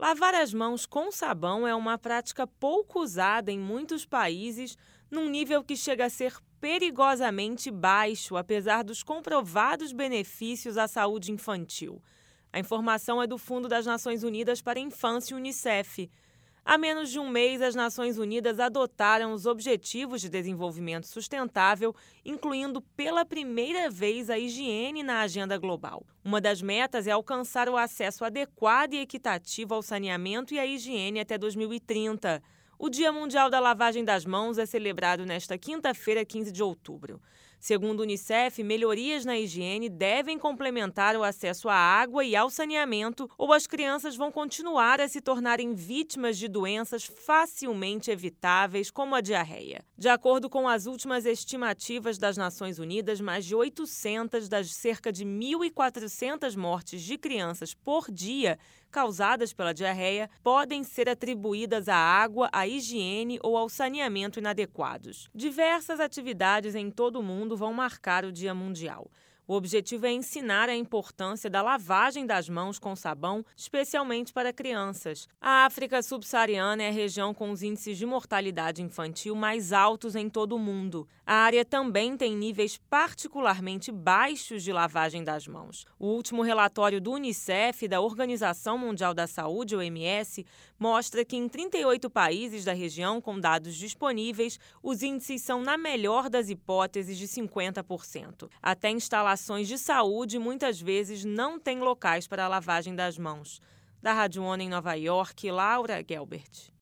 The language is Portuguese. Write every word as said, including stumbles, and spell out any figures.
Lavar as mãos com sabão é uma prática pouco usada em muitos países, num nível que chega a ser perigosamente baixo, apesar dos comprovados benefícios à saúde infantil. A informação é do Fundo das Nações Unidas para a Infância, Unicef. Há menos de um mês, as Nações Unidas adotaram os Objetivos de Desenvolvimento Sustentável, incluindo pela primeira vez a higiene na agenda global. Uma das metas é alcançar o acesso adequado e equitativo ao saneamento e à higiene até dois mil e trinta. O Dia Mundial da Lavagem das Mãos é celebrado nesta quinta-feira, quinze de outubro. Segundo o Unicef, melhorias na higiene devem complementar o acesso à água e ao saneamento, ou as crianças vão continuar a se tornarem vítimas de doenças facilmente evitáveis, como a diarreia. De acordo com as últimas estimativas das Nações Unidas, mais de oitocentas das cerca de mil e quatrocentas mortes de crianças por dia causadas pela diarreia podem ser atribuídas à água, à higiene ou ao saneamento inadequados. Diversas atividades em todo o mundo vão marcar o Dia Mundial. O objetivo é ensinar a importância da lavagem das mãos com sabão, especialmente para crianças. A África subsaariana é a região com os índices de mortalidade infantil mais altos em todo o mundo. A área também tem níveis particularmente baixos de lavagem das mãos. O último relatório do Unicef e da Organização Mundial da Saúde, O M S, mostra que em trinta e oito países da região com dados disponíveis, os índices são, na melhor das hipóteses, de cinquenta por cento. Até instalações de saúde muitas vezes não têm locais para a lavagem das mãos. Da Rádio ONU em Nova York, Laura Gelbert.